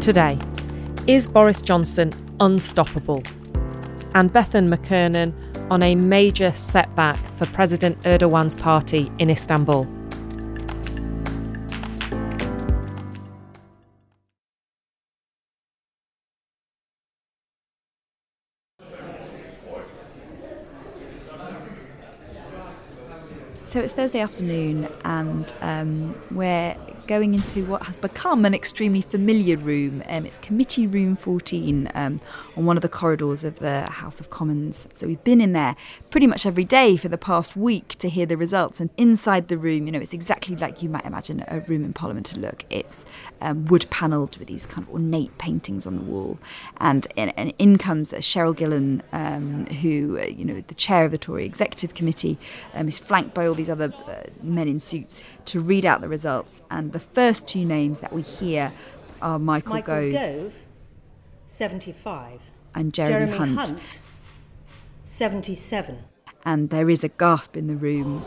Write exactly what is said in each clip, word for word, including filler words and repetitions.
Today, is Boris Johnson unstoppable? And Bethan McKernan on a major setback for President Erdogan's party in Istanbul. So it's Thursday afternoon and um, we're going into what has become an extremely familiar room. Um, it's Committee Room fourteen um, on one of the corridors of the House of Commons. So we've been in there pretty much every day for the past week to hear the results. And inside the room, you know, it's exactly like you might imagine a room in Parliament to look. It's um, wood-panelled with these kind of ornate paintings on the wall. And, and, and in comes Cheryl Gillen, um, who, uh, you know, the chair of the Tory Executive Committee, um, is flanked by all these other uh, men in suits to read out the results. And the first two names that we hear are Michael, Michael Gove, Gove, seventy-five, and Jeremy, Jeremy Hunt. Hunt, seventy-seven. And there is a gasp in the room.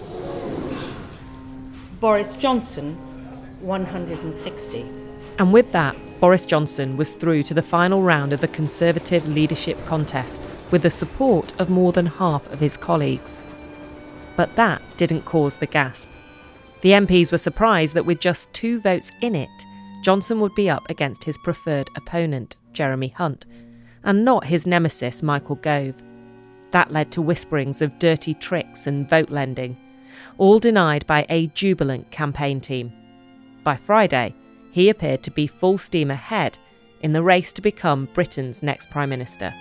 Boris Johnson, one hundred sixty. And with that, Boris Johnson was through to the final round of the Conservative leadership contest with the support of more than half of his colleagues. But that didn't cause the gasp. The M Ps were surprised that with just two votes in it, Johnson would be up against his preferred opponent, Jeremy Hunt, and not his nemesis, Michael Gove. That led to whisperings of dirty tricks and vote lending, all denied by a jubilant campaign team. By Friday, he appeared to be full steam ahead in the race to become Britain's next Prime Minister.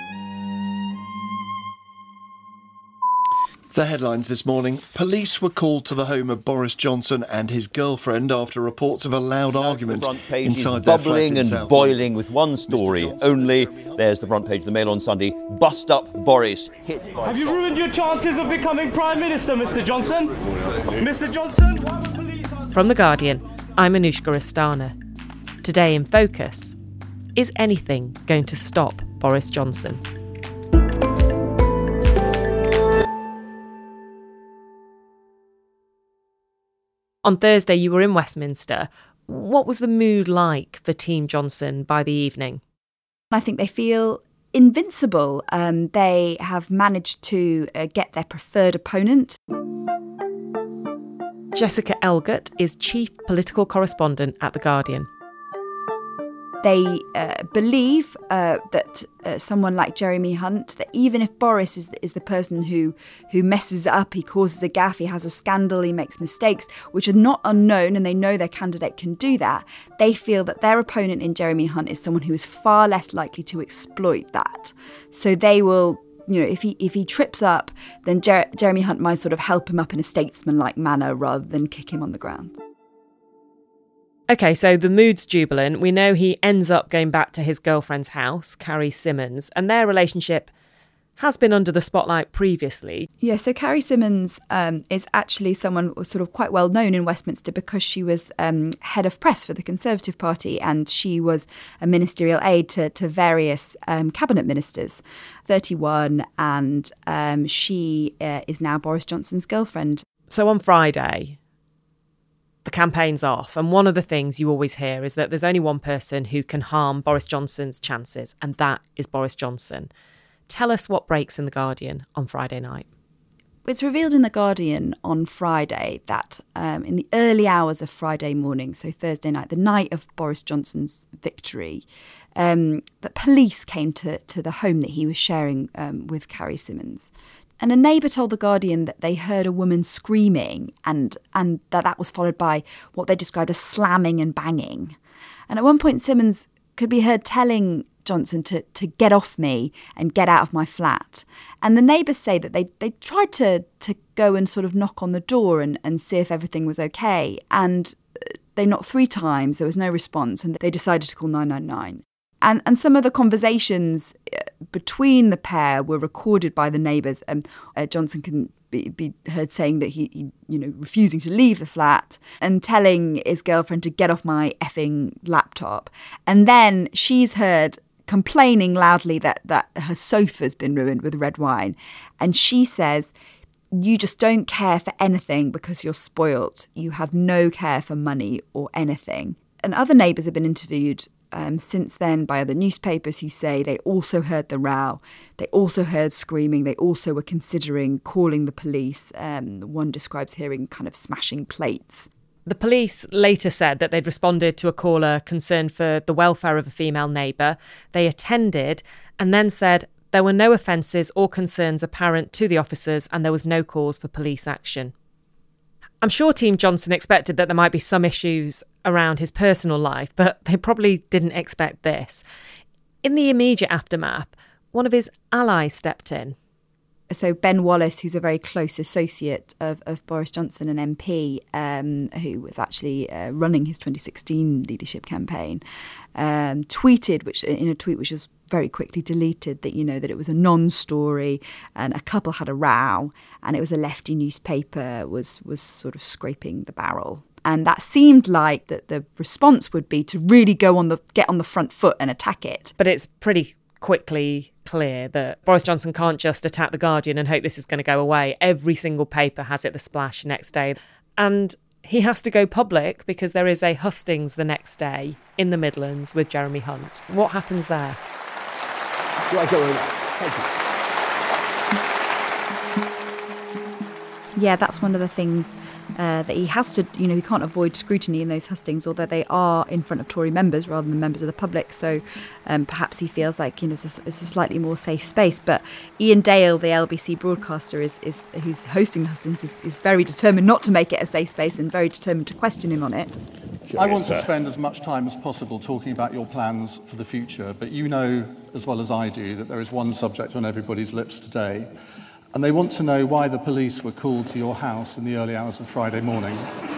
The headlines this morning. Police were called to the home of Boris Johnson and his girlfriend after reports of a loud argument the front page inside is their bubbling flat in and South boiling with one story only. There's the front page of the Mail on Sunday. Bust up Boris. Hit by Have you ruined your chances of becoming Prime Minister, Mister Johnson? Mister Johnson, why were police... From The Guardian, I'm Anushka Rastana. Today in Focus, is anything going to stop Boris Johnson? On Thursday, you were in Westminster. What was the mood like for Team Johnson by the evening? I think they feel invincible. Um, they have managed to uh, get their preferred opponent. Jessica Elgert is Chief Political Correspondent at The Guardian. They uh, believe uh, that uh, someone like Jeremy Hunt, that even if Boris is the, is the person who, who messes it up, he causes a gaffe, he has a scandal, he makes mistakes, which are not unknown, and they know their candidate can do that, they feel that their opponent in Jeremy Hunt is someone who is far less likely to exploit that. So they will, you know, if he if he trips up, then Jer- Jeremy Hunt might sort of help him up in a statesman-like manner rather than kick him on the ground. OK, so the mood's jubilant. We know he ends up going back to his girlfriend's house, Carrie Symonds, and their relationship has been under the spotlight previously. Yeah, so Carrie Symonds um, is actually someone sort of quite well known in Westminster because she was um, head of press for the Conservative Party and she was a ministerial aide to, to various um, cabinet ministers, thirty-one, and um, she uh, is now Boris Johnson's girlfriend. So on Friday, the campaign's off, and one of the things you always hear is that there's only one person who can harm Boris Johnson's chances, and that is Boris Johnson. Tell us what breaks in The Guardian on Friday night. It's revealed in The Guardian on Friday that um, in the early hours of Friday morning, so Thursday night, the night of Boris Johnson's victory, um, that police came to, to the home that he was sharing um, with Carrie Symonds. And a neighbour told The Guardian that they heard a woman screaming and and that that was followed by what they described as slamming and banging. And at one point, Symonds could be heard telling Johnson to, to get off me and get out of my flat. And the neighbours say that they, they tried to, to go and sort of knock on the door and, and see if everything was okay. And they knocked three times, there was no response, and they decided to call nine nine nine. And and some of the conversations between the pair were recorded by the neighbours. Um, uh, Johnson can be, be heard saying that he, he, you know, refusing to leave the flat and telling his girlfriend to get off my effing laptop. And then she's heard complaining loudly that, that her sofa's been ruined with red wine. And she says, you just don't care for anything because you're spoilt. You have no care for money or anything. And other neighbours have been interviewed um, since then by other newspapers who say they also heard the row, they also heard screaming, they also were considering calling the police. Um, one describes hearing kind of smashing plates. The police later said that they'd responded to a caller concerned for the welfare of a female neighbour. They attended and then said there were no offences or concerns apparent to the officers and there was no cause for police action. I'm sure Team Johnson expected that there might be some issues around his personal life, but they probably didn't expect this. In the immediate aftermath, one of his allies stepped in. So Ben Wallace, who's a very close associate of, of Boris Johnson, an M P, um, who was actually uh, running his twenty sixteen leadership campaign, um, tweeted, which in a tweet which was very quickly deleted, that, you know, that it was a non-story and a couple had a row and it was a lefty newspaper was was sort of scraping the barrel. And that seemed like that the response would be to really go on the get on the front foot and attack it. But it's pretty quickly clear that Boris Johnson can't just attack The Guardian and hope this is going to go away. Every single paper has it the splash next day. And he has to go public because there is a hustings the next day in the Midlands with Jeremy Hunt. What happens there? Do I go over? Thank you. Yeah, that's one of the things uh, that he has to, you know, he can't avoid scrutiny in those hustings, although they are in front of Tory members rather than members of the public. So um, perhaps he feels like, you know, it's a, it's a slightly more safe space. But Ian Dale, the L B C broadcaster, is, is who's hosting the hustings, is, is very determined not to make it a safe space and very determined to question him on it. I want to spend as much time as possible talking about your plans for the future, but you know as well as I do that there is one subject on everybody's lips today. And they want to know why the police were called to your house in the early hours of Friday morning.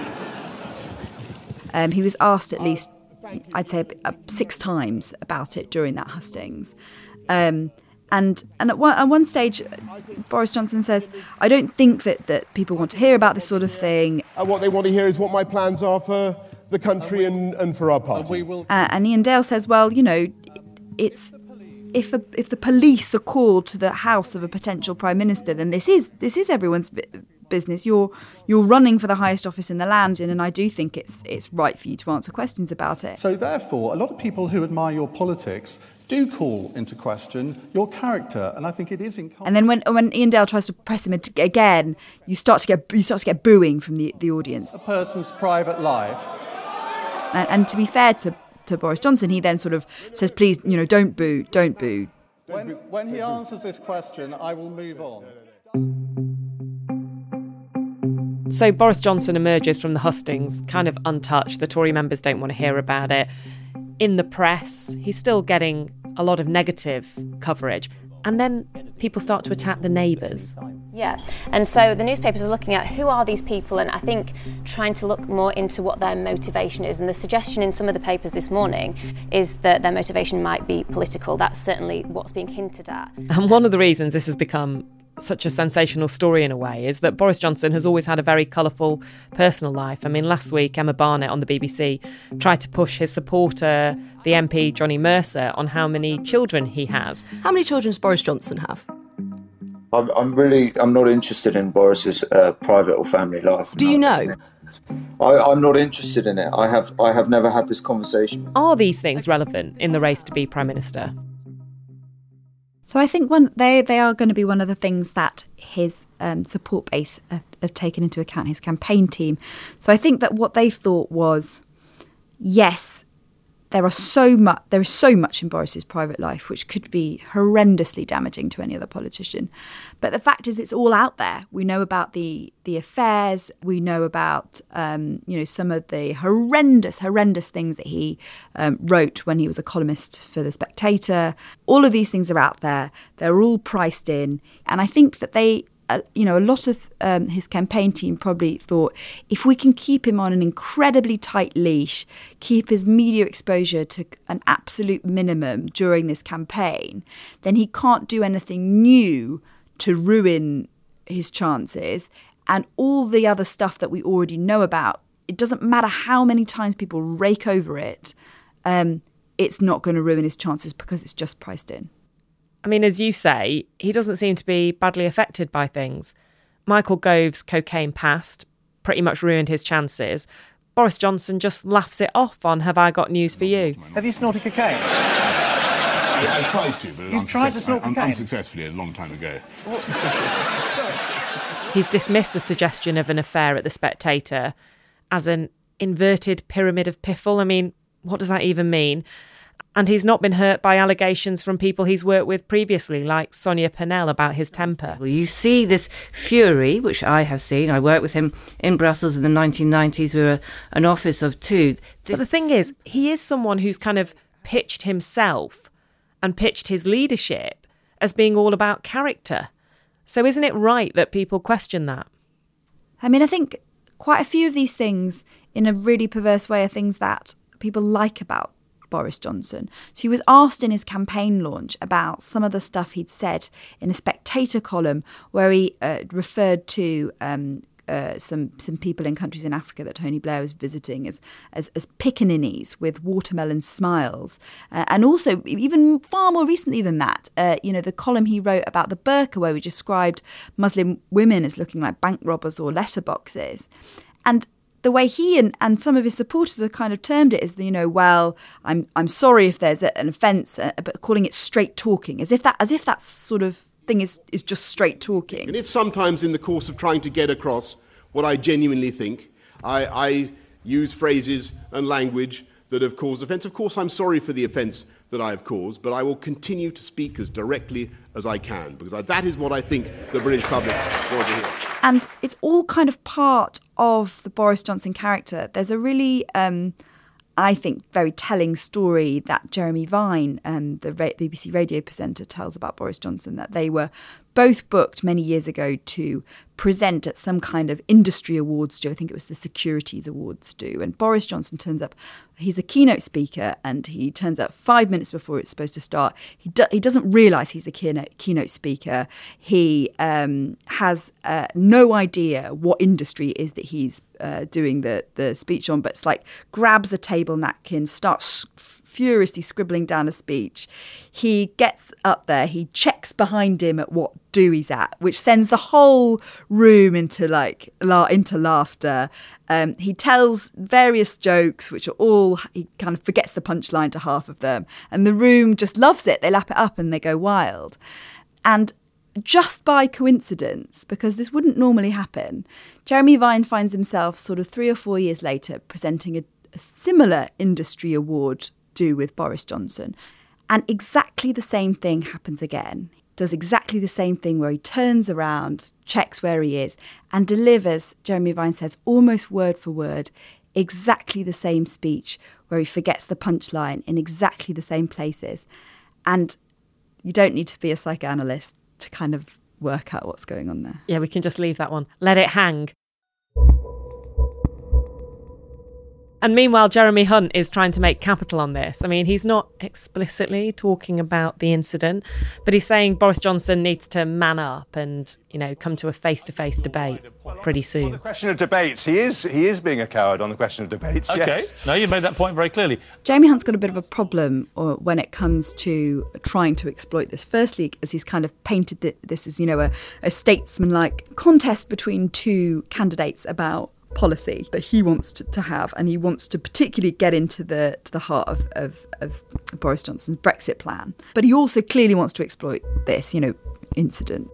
Um, he was asked at least, I'd say, uh, six times about it during that hustings. Um, and and at one, at one stage, Boris Johnson says, I don't think that, that people want to hear about this sort of thing. And what they want to hear is what my plans are for the country and, and for our party. Uh, and Ian Dale says, well, you know, it's... If a, if the police are called to the house of a potential prime minister, then this is this is everyone's business. You're you're running for the highest office in the land, and I do think it's it's right for you to answer questions about it. So therefore, a lot of people who admire your politics do call into question your character, and I think it is in. And then when when Ian Dale tries to press him again, you start to get you start to get booing from the the audience. A person's private life. And, and to be fair to. to Boris Johnson, he then sort of says, please, you know, don't boo, don't boo. When, when he answers this question, I will move on. So Boris Johnson emerges from the hustings kind of untouched. The Tory members don't want to hear about it. In the press, he's still getting a lot of negative coverage. And then people start to attack the neighbours. Yeah, and so the newspapers are looking at who are these people, and I think trying to look more into what their motivation is. And the suggestion in some of the papers this morning is that their motivation might be political. That's certainly what's being hinted at. And one of the reasons this has become such a sensational story in a way is that Boris Johnson has always had a very colourful personal life. I mean, last week Emma Barnett on the B B C tried to push his supporter, the M P Johnny Mercer, on how many children he has. How many children does Boris Johnson have? I'm, I'm really, I'm not interested in Boris's uh, private or family life. Do you know? I, I'm not interested in it. I have, I have never had this conversation. Are these things relevant in the race to be Prime Minister? So I think one they they are going to be one of the things that his um, support base have, have taken into account, his campaign team. So I think that what they thought was, yes, there are so much there is so much in Boris's private life which could be horrendously damaging to any other politician. But the fact is, it's all out there. We know about the the affairs. We know about um, you know some of the horrendous, horrendous things that he um, wrote when he was a columnist for The Spectator. All of these things are out there. They're all priced in, and I think that they. Uh, you know, a lot of um, his campaign team probably thought if we can keep him on an incredibly tight leash, keep his media exposure to an absolute minimum during this campaign, then he can't do anything new to ruin his chances. And all the other stuff that we already know about, it doesn't matter how many times people rake over it, um, it's not going to ruin his chances because it's just priced in. I mean, as you say, he doesn't seem to be badly affected by things. Michael Gove's cocaine past pretty much ruined his chances. Boris Johnson just laughs it off on Have I Got News for You. Have you snorted cocaine? I, I tried to, but You've tried to snort cocaine? Unsuccessfully a long time ago. Sorry. He's dismissed the suggestion of an affair at The Spectator as an inverted pyramid of piffle. I mean, what does that even mean? And he's not been hurt by allegations from people he's worked with previously, like Sonia Purnell, about his temper. Well, you see this fury, which I have seen. I worked with him in Brussels in the nineteen nineties. We were an office of two. This... But the thing is, he is someone who's kind of pitched himself and pitched his leadership as being all about character. So isn't it right that people question that? I mean, I think quite a few of these things, in a really perverse way, are things that people like about Boris Johnson. So he was asked in his campaign launch about some of the stuff he'd said in a Spectator column where he uh, referred to um, uh, some some people in countries in Africa that Tony Blair was visiting as as, as pickaninnies with watermelon smiles. Uh, and also, even far more recently than that, uh, you know, the column he wrote about the burqa where we described Muslim women as looking like bank robbers or letterboxes. And the way he and, and some of his supporters have kind of termed it is, you know, well, I'm I'm sorry if there's a, an offence, uh, but calling it straight talking, as if that as if that sort of thing is, is just straight talking. And if sometimes in the course of trying to get across what I genuinely think, I, I use phrases and language that have caused offence, of course I'm sorry for the offence that I have caused, but I will continue to speak as directly as I can, because I, that is what I think the British public want to hear. And it's all kind of part of the Boris Johnson character. There's a really, um, I think, very telling story that Jeremy Vine, um, the B B C radio presenter, tells about Boris Johnson, that they were both booked many years ago to present at some kind of industry awards do. I think it was the Securities Awards do. And Boris Johnson turns up, he's the keynote speaker, and he turns up five minutes before it's supposed to start. He do, he doesn't realise he's the keynote, keynote speaker. He um, has uh, no idea what industry it is that he's uh, doing the, the speech on, but it's like grabs a table napkin, starts furiously scribbling down a speech. He gets up there, he checks behind him at what do he's at, which sends the whole room into like la- into laughter. Um, he tells various jokes, which are all, he kind of forgets the punchline to half of them, and the room just loves it. They lap it up and they go wild. And just by coincidence, because this wouldn't normally happen, Jeremy Vine finds himself sort of three or four years later presenting a, a similar industry award do with Boris Johnson. And exactly the same thing happens again. Does exactly the same thing where he turns around, checks where he is, and delivers, Jeremy Vine says, almost word for word, exactly the same speech where he forgets the punchline in exactly the same places. And you don't need to be a psychoanalyst to kind of work out what's going on there. Yeah, we can just leave that one. Let it hang. And meanwhile, Jeremy Hunt is trying to make capital on this. I mean, he's not explicitly talking about the incident, but he's saying Boris Johnson needs to man up and, you know, come to a face-to-face debate pretty soon. On the question of debates, he is he is being a coward on the question of debates, OK, yes. no, you made that point very clearly. Jeremy Hunt's got a bit of a problem uh, when it comes to trying to exploit this. Firstly, as he's kind of painted this as, you know, a, a statesman-like contest between two candidates about policy that he wants to, to have, and he wants to particularly get into the to the heart of, of, of Boris Johnson's Brexit plan. But he also clearly wants to exploit this, you know, incident.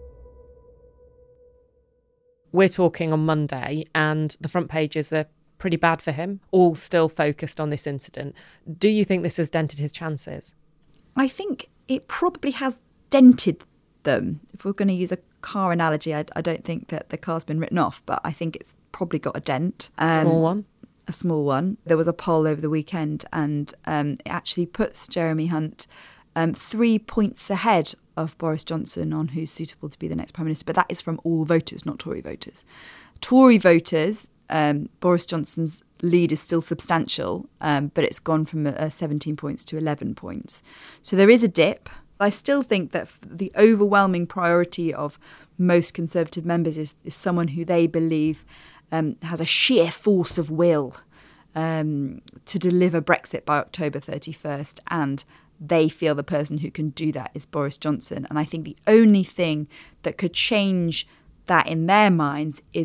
We're talking on Monday, and the front pages are pretty bad for him, all still focused on this incident. Do you think this has dented his chances? I think it probably has dented them. If we're going to use a car analogy, I, I don't think that the car's been written off, but I think it's probably got a dent. Um, small one? A small one. There was a poll over the weekend, and um, it actually puts Jeremy Hunt um, three points ahead of Boris Johnson on who's suitable to be the next Prime Minister, but that is from all voters, not Tory voters. Tory voters, um, Boris Johnson's lead is still substantial, um, but it's gone from uh, seventeen points to eleven points. So there is a dip. I still think that the overwhelming priority of most Conservative members is, is someone who they believe um, has a sheer force of will um, to deliver Brexit by October thirty-first, and they feel the person who can do that is Boris Johnson. And I think the only thing that could change that in their minds is if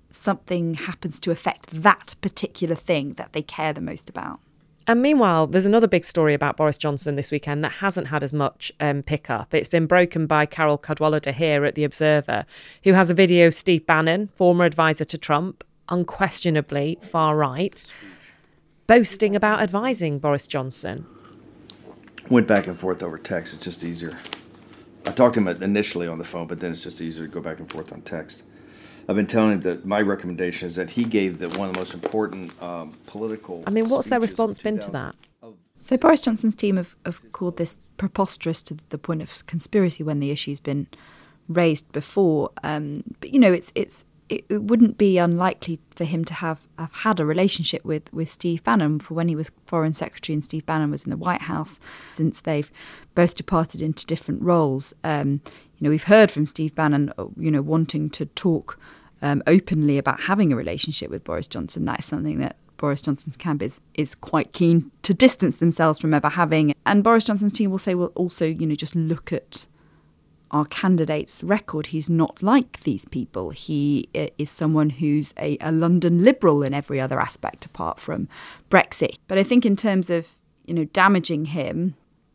something happens to affect that particular thing that they care the most about. And meanwhile, there's another big story about Boris Johnson this weekend that hasn't had as much um, pick-up. It's been broken by Carol Cadwallader here at The Observer, who has a video of Steve Bannon, former advisor to Trump, unquestionably far-right, boasting about advising Boris Johnson. Went back and forth over text. It's just easier. I talked to him initially on the phone, but then it's just easier to go back and forth on text. I've been telling him that my recommendation is that he gave the, one of the most important um, political... I mean, what's their response been to that? So Boris Johnson's team have, have called this preposterous to the point of conspiracy when the issue's been raised before. Um, but, you know, it's it's it, it wouldn't be unlikely for him to have, have had a relationship with, with Steve Bannon for when he was Foreign Secretary and Steve Bannon was in the White House, since they've both departed into different roles. Um, you know, we've heard from Steve Bannon, you know, wanting to talk um, openly about having a relationship with Boris Johnson. That is something that Boris Johnson's camp is, is quite keen to distance themselves from ever having. And Boris Johnson's team will say, well, also, you know, just look at our candidate's record. He's not like these people. He is someone who's a, a London liberal in every other aspect apart from Brexit. But I think in terms of, you know, damaging him,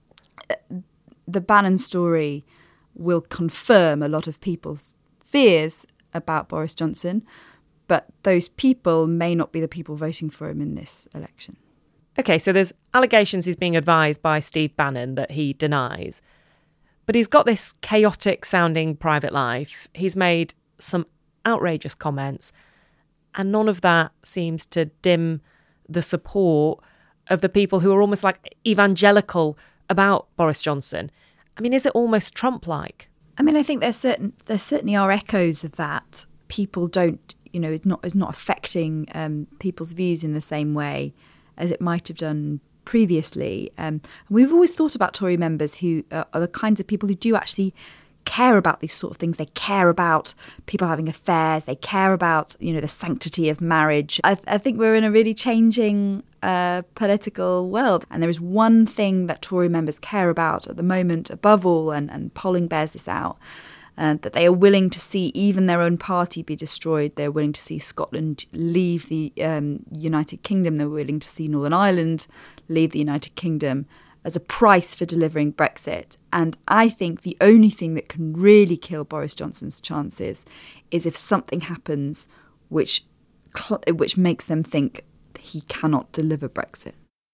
the Bannon story will confirm a lot of people's fears about Boris Johnson, but those people may not be the people voting for him in this election. OK, so there's allegations he's being advised by Steve Bannon that he denies. But he's got this chaotic-sounding private life. He's made some outrageous comments, and none of that seems to dim the support of the people who are almost like evangelical about Boris Johnson. I mean, is it almost Trump-like? I mean, I think there's certain there certainly are echoes of that. People don't, you know, it's not it's not affecting um, people's views in the same way as it might have done previously. Um, we've always thought about Tory members who uh, are the kinds of people who do actually care about these sort of things. They care about people having affairs. They care about, you know, the sanctity of marriage. I, I think we're in a really changing uh, political world. And there is one thing that Tory members care about at the moment, above all, and, and polling bears this out, uh, that they are willing to see even their own party be destroyed. They're willing to see Scotland leave the um, United Kingdom. They're willing to see Northern Ireland leave the United Kingdom as a price for delivering Brexit. And I think the only thing that can really kill Boris Johnson's chances is if something happens which cl- which makes them think he cannot deliver Brexit.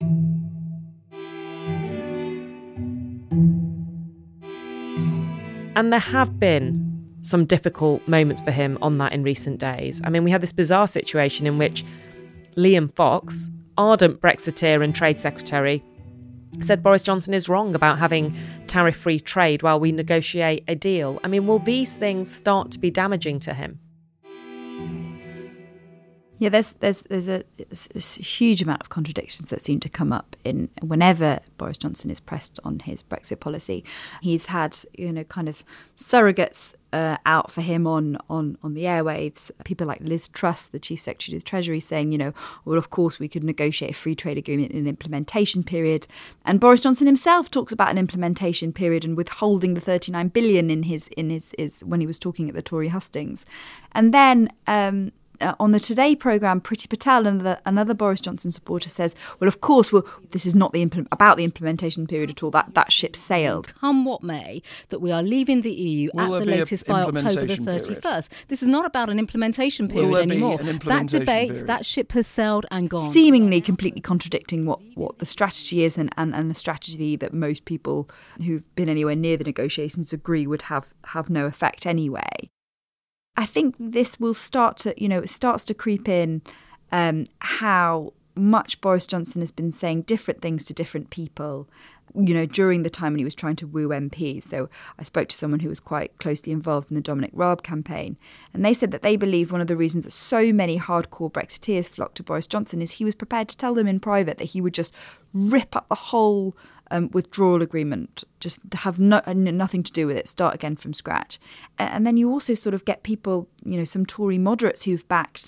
And there have been some difficult moments for him on that in recent days. I mean, we had this bizarre situation in which Liam Fox, ardent Brexiteer and Trade Secretary, said Boris Johnson is wrong about having tariff-free trade while we negotiate a deal. I mean, will these things start to be damaging to him? Yeah, there's there's there's a, a huge amount of contradictions that seem to come up in whenever Boris Johnson is pressed on his Brexit policy. He's had, you know, kind of surrogates uh, out for him on, on, on the airwaves. People like Liz Truss, the Chief Secretary of the Treasury, saying, you know, well, of course, we could negotiate a free trade agreement in an implementation period. And Boris Johnson himself talks about an implementation period and withholding the thirty-nine billion in his in his, his when he was talking at the Tory hustings. And then um, Uh, on the Today programme, Priti Patel, another, another Boris Johnson supporter, says, well, of course, well, this is not the impl- about the implementation period at all. That, that ship sailed. Come what may, that we are leaving the E U Will at the latest by October the thirty-first. Period? This is not about an implementation period anymore. That debate, period? That ship has sailed and gone. Seemingly completely contradicting what, what the strategy is and, and, and the strategy that most people who've been anywhere near the negotiations agree would have, have no effect anyway. I think this will start to, you know, it starts to creep in um, how much Boris Johnson has been saying different things to different people, you know, during the time when he was trying to woo M Ps. So I spoke to someone who was quite closely involved in the Dominic Raab campaign, and they said that they believe one of the reasons that so many hardcore Brexiteers flocked to Boris Johnson is he was prepared to tell them in private that he would just rip up the whole Um, withdrawal agreement, just to have no, nothing to do with it, start again from scratch. And then you also sort of get people, you know, some Tory moderates who've backed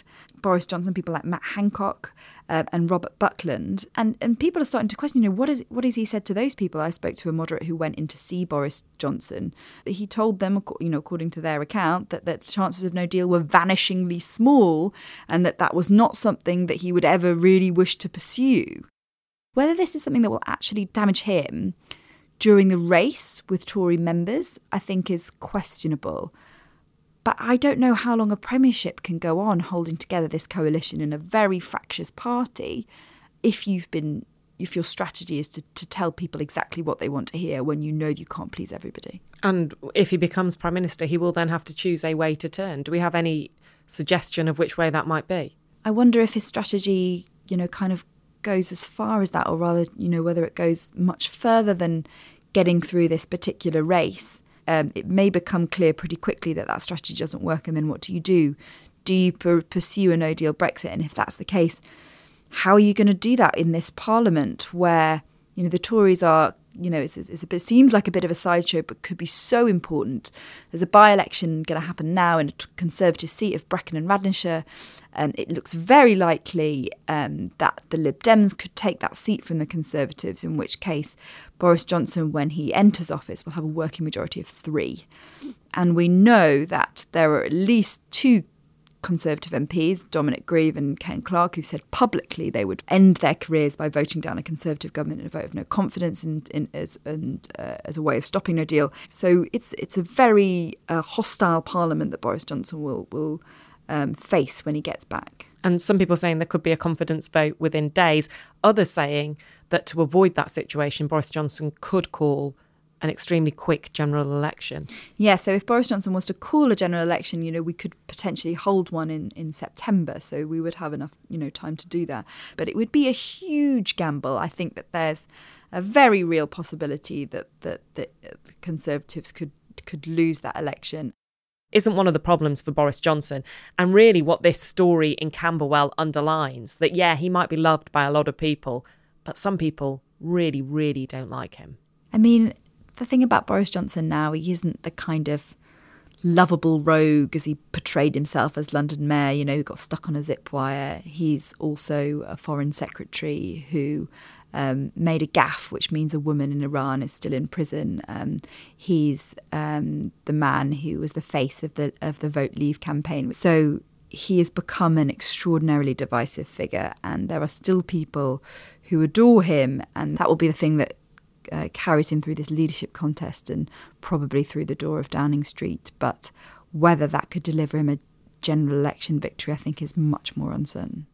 Boris Johnson, people like Matt Hancock uh, and Robert Buckland. And and people are starting to question, you know, what is what has he said to those people? I spoke to a moderate who went in to see Boris Johnson. He told them, you know, according to their account, that, that chances of no deal were vanishingly small and that that was not something that he would ever really wish to pursue. Whether this is something that will actually damage him during the race with Tory members, I think is questionable. But I don't know how long a premiership can go on holding together this coalition in a very fractious party if you've been if your strategy is to, to tell people exactly what they want to hear when you know you can't please everybody. And if he becomes Prime Minister, he will then have to choose a way to turn. Do we have any suggestion of which way that might be? I wonder if his strategy, you know, kind of goes as far as that, or rather, you know, whether it goes much further than getting through this particular race. Um, it may become clear pretty quickly that that strategy doesn't work, and then what do you do? Do you per- pursue a no-deal Brexit? And if that's the case, how are you going to do that in this Parliament where, you know, the Tories are, you know, it's, it's a bit, it seems like a bit of a sideshow, but could be so important. There's a by-election going to happen now in a Conservative seat of Brecon and Radnorshire. And it looks very likely um, that the Lib Dems could take that seat from the Conservatives, in which case Boris Johnson, when he enters office, will have a working majority of three. And we know that there are at least two Conservative M Ps, Dominic Grieve and Ken Clarke, who said publicly they would end their careers by voting down a Conservative government in a vote of no confidence in, in, as, and, uh, as a way of stopping no deal. So it's it's a very uh, hostile Parliament that Boris Johnson will will um, face when he gets back. And some people saying there could be a confidence vote within days. Others saying that to avoid that situation, Boris Johnson could call an extremely quick general election. Yeah, so if Boris Johnson was to call a general election, you know, we could potentially hold one in, in September. So we would have enough, you know, time to do that. But it would be a huge gamble. I think that there's a very real possibility that that, that the Conservatives could could lose that election. Isn't one of the problems for Boris Johnson, and really what this story in Camberwell underlines, that, yeah, he might be loved by a lot of people, but some people really, really don't like him. I mean, the thing about Boris Johnson now, he isn't the kind of lovable rogue as he portrayed himself as London mayor, you know, who got stuck on a zip wire. He's also a foreign secretary who um, made a gaffe, which means a woman in Iran is still in prison. Um, he's um, the man who was the face of the of the Vote Leave campaign. So he has become an extraordinarily divisive figure, and there are still people who adore him, and that will be the thing that Uh, carries him through this leadership contest and probably through the door of Downing Street. But whether that could deliver him a general election victory, I think, is much more uncertain.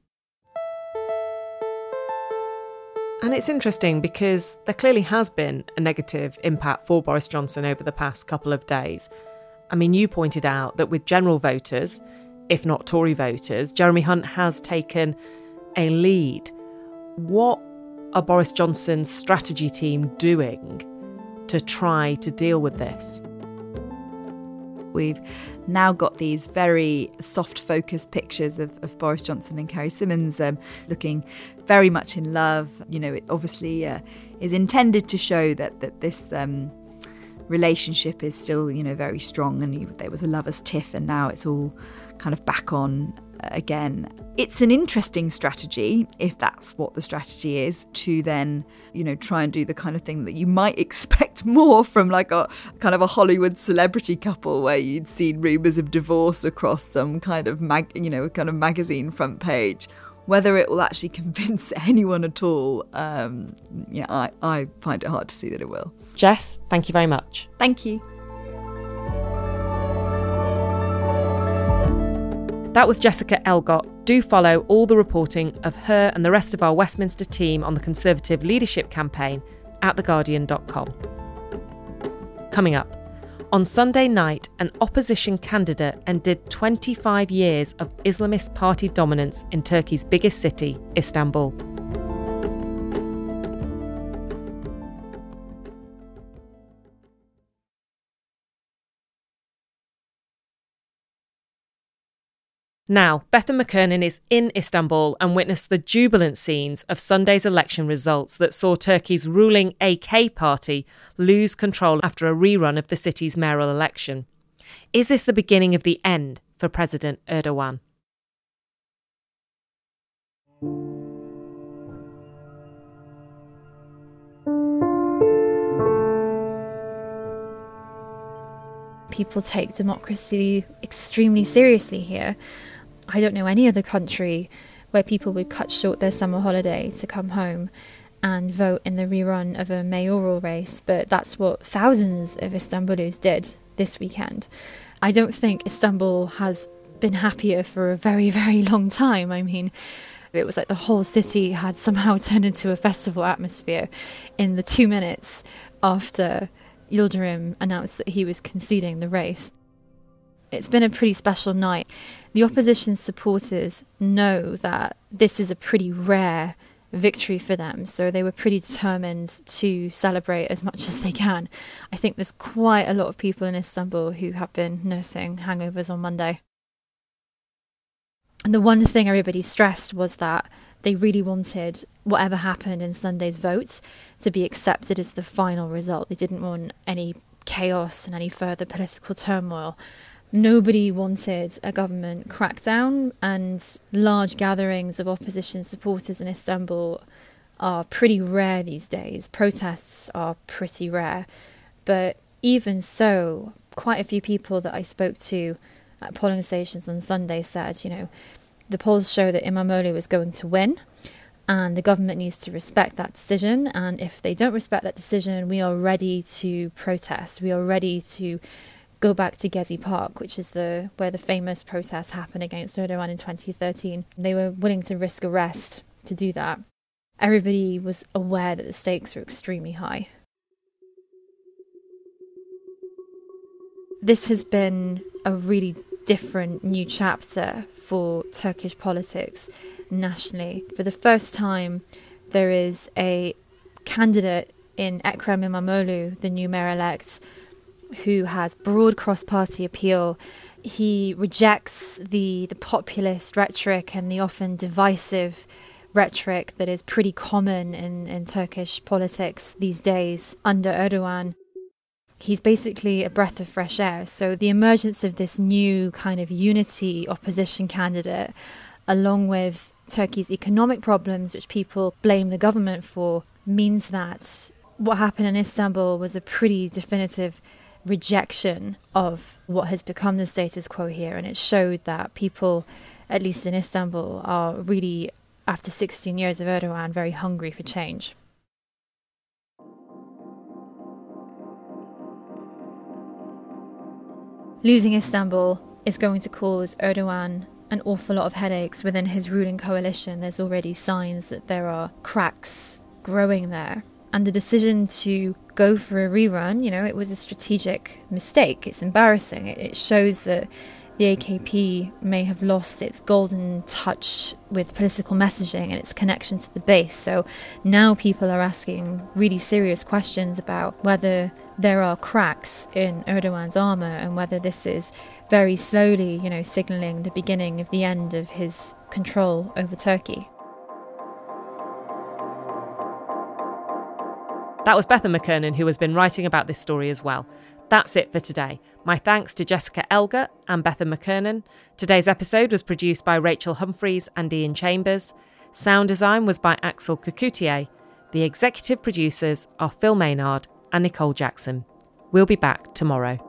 And it's interesting because there clearly has been a negative impact for Boris Johnson over the past couple of days. I mean, you pointed out that with general voters, if not Tory voters, Jeremy Hunt has taken a lead. What are Boris Johnson's strategy team doing to try to deal with this? We've now got these very soft focus pictures of, of Boris Johnson and Carrie Symonds um, looking very much in love. You know, it obviously uh, is intended to show that, that this um, relationship is still, you know, very strong, and you, there was a lover's tiff, and now it's all kind of back on again. It's an interesting strategy, if that's what the strategy is, to then, you know, try and do the kind of thing that you might expect more from like a kind of a Hollywood celebrity couple, where you'd seen rumours of divorce across some kind of mag, you know, kind of magazine front page. Whether it will actually convince anyone at all, um, yeah, I, I find it hard to see that it will. Jess, thank you very much. Thank you. That was Jessica Elgott. Do follow all the reporting of her and the rest of our Westminster team on the Conservative leadership campaign at the guardian dot com. Coming up, on Sunday night, an opposition candidate ended twenty-five years of Islamist party dominance in Turkey's biggest city, Istanbul. Now, Bethan McKernan is in Istanbul and witnessed the jubilant scenes of Sunday's election results that saw Turkey's ruling A K party lose control after a rerun of the city's mayoral election. Is this the beginning of the end for President Erdogan? People take democracy extremely seriously here. I don't know any other country where people would cut short their summer holiday to come home and vote in the rerun of a mayoral race, but that's what thousands of Istanbulis did this weekend. I don't think Istanbul has been happier for a very, very long time. I mean, it was like the whole city had somehow turned into a festival atmosphere in the two minutes after Yildirim announced that he was conceding the race. It's been a pretty special night. The opposition's supporters know that this is a pretty rare victory for them, so they were pretty determined to celebrate as much as they can. I think there's quite a lot of people in Istanbul who have been nursing hangovers on Monday. And the one thing everybody stressed was that they really wanted whatever happened in Sunday's vote to be accepted as the final result. They didn't want any chaos and any further political turmoil. Nobody wanted a government crackdown, and large gatherings of opposition supporters in Istanbul are pretty rare these days. Protests are pretty rare. But even so, quite a few people that I spoke to at polling stations on Sunday said, you know, the polls show that Imamoglu is going to win, and the government needs to respect that decision. And if they don't respect that decision, we are ready to protest. We are ready to go back to Gezi Park, which is the where the famous protests happened against Erdogan in twenty thirteen. They were willing to risk arrest to do that. Everybody was aware that the stakes were extremely high. This has been a really different new chapter for Turkish politics nationally. For the first time, there is a candidate in Ekrem İmamoğlu, the new mayor-elect, who has broad cross-party appeal. He rejects the, the populist rhetoric and the often divisive rhetoric that is pretty common in, in Turkish politics these days under Erdogan. He's basically a breath of fresh air. So the emergence of this new kind of unity opposition candidate, along with Turkey's economic problems, which people blame the government for, means that what happened in Istanbul was a pretty definitive rejection of what has become the status quo here. And it showed that people, at least in Istanbul, are really, after sixteen years of Erdogan, very hungry for change. Losing Istanbul is going to cause Erdogan an awful lot of headaches within his ruling coalition. There's already signs that there are cracks growing there. And the decision to go for a rerun, you know, it was a strategic mistake. It's embarrassing. It shows that the A K P may have lost its golden touch with political messaging and its connection to the base. So now people are asking really serious questions about whether there are cracks in Erdogan's armour and whether this is very slowly, you know, signalling the beginning of the end of his control over Turkey. That was Bethan McKernan, who has been writing about this story as well. That's it for today. My thanks to Jessica Elger and Bethan McKernan. Today's episode was produced by Rachel Humphreys and Ian Chambers. Sound design was by Axel Cocoutier. The executive producers are Phil Maynard and Nicole Jackson. We'll be back tomorrow.